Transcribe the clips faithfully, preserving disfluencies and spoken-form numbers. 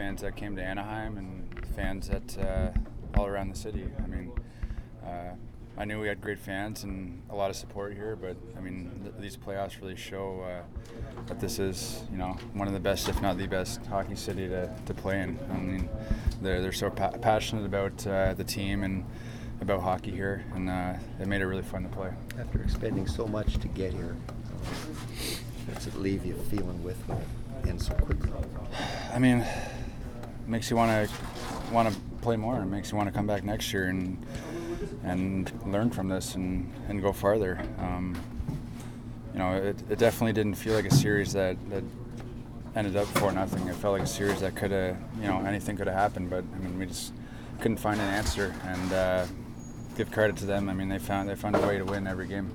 fans that came to Anaheim and fans that uh, all around the city. I mean, uh, I knew we had great fans and a lot of support here, but I mean, th- these playoffs really show uh, that this is, you know, one of the best, if not the best, hockey city to, to play in. I mean, they're they're so pa- passionate about uh, the team and about hockey here, and uh, it made it really fun to play. After expending so much to get here, what's it leave you feeling with when it ends so quickly? I mean, it makes you want to want to play more. It makes you want to come back next year and and learn from this and, and go farther. Um, you know, it, it definitely didn't feel like a series that, that ended up four nothing. It felt like a series that could have, you know, anything could have happened. But I mean, we just couldn't find an answer. And uh, give credit to them. I mean, they found they found a way to win every game.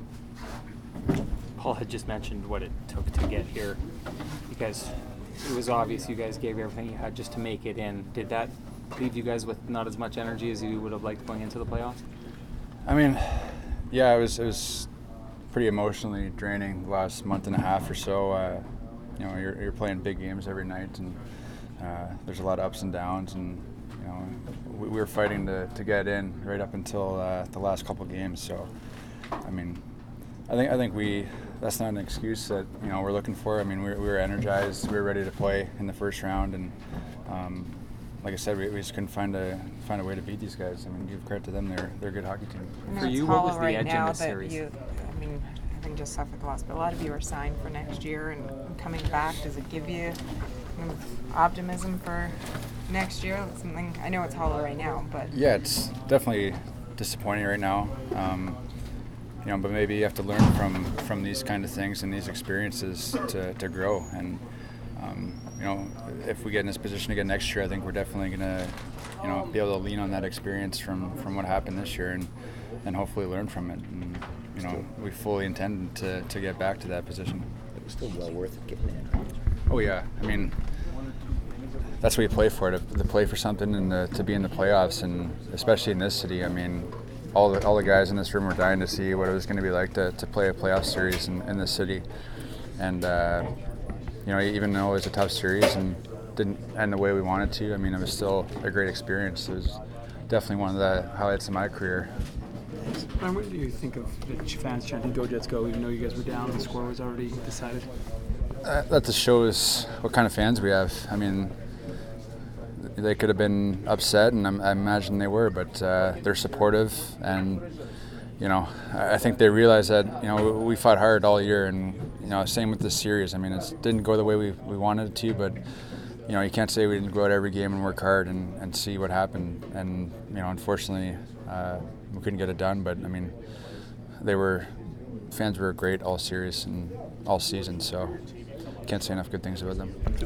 Paul had just mentioned what it took to get here. You guys, it was obvious you guys gave everything you had just to make it in. Did that leave you guys with not as much energy as you would have liked going into the playoffs? I mean, yeah, it was it was pretty emotionally draining the last month and a half or so. Uh, you know, you're you're playing big games every night, and uh, there's a lot of ups and downs, and you know, we, we were fighting to, to get in right up until uh, the last couple games. So, I mean, I think I think we that's not an excuse that you know we're looking for. I mean, we, we were energized, we were ready to play in the first round, and um, like I said, we, we just couldn't find a find a way to beat these guys. I mean, give credit to them; they're they're a good hockey team. And For it's you, what was hollow the right edge in now this that series? You, I mean, having just suffered the loss, but a lot of you are signed for next year and coming back. Does it give you kind of optimism for next year? That's something I know it's hollow right now, but Yeah, it's definitely disappointing right now. Um, you know, but maybe you have to learn from from these kind of things and these experiences to, to grow. And um, you know, if we get in this position again next year, I think we're definitely gonna, you know, be able to lean on that experience from, from what happened this year and, and hopefully learn from it. And you know, we fully intend to, to get back to that position. It was still well worth it getting in. Oh yeah, I mean, that's what you play for, to, to play for something and to, to be in the playoffs, and especially in this city. I mean, all the all the guys in this room were dying to see what it was going to be like to, to play a playoff series in, in this city. And uh, you know, even though it was a tough series and didn't end the way we wanted to, I mean, it was still a great experience. It was definitely one of the highlights of my career. And what do you think of the fans chanting "Go Jets, go"? Even though you guys were down, the score was already decided. Uh, that just shows what kind of fans we have. I mean, they could have been upset, and I, I imagine they were, but uh, they're supportive, and you know, I, I think they realize that you know we, we fought hard all year, and you know, same with this series. I mean, it didn't go the way we, we wanted it to, but you know, you can't say we didn't go out every game and work hard and, and see what happened. And you know, unfortunately, uh, we couldn't get it done. But I mean, they were fans were great all series and all season, so can't say enough good things about them.